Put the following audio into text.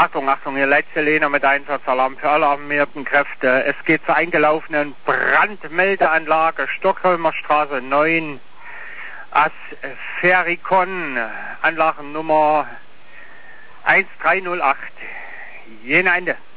Achtung, Achtung, hier letzte Lehner mit Einsatzalarm für alle alarmierten Kräfte. Es geht zur eingelaufenen Brandmeldeanlage Stockholmer Straße 9, Asferikon, Anlagennummer 1308. Jene Ende.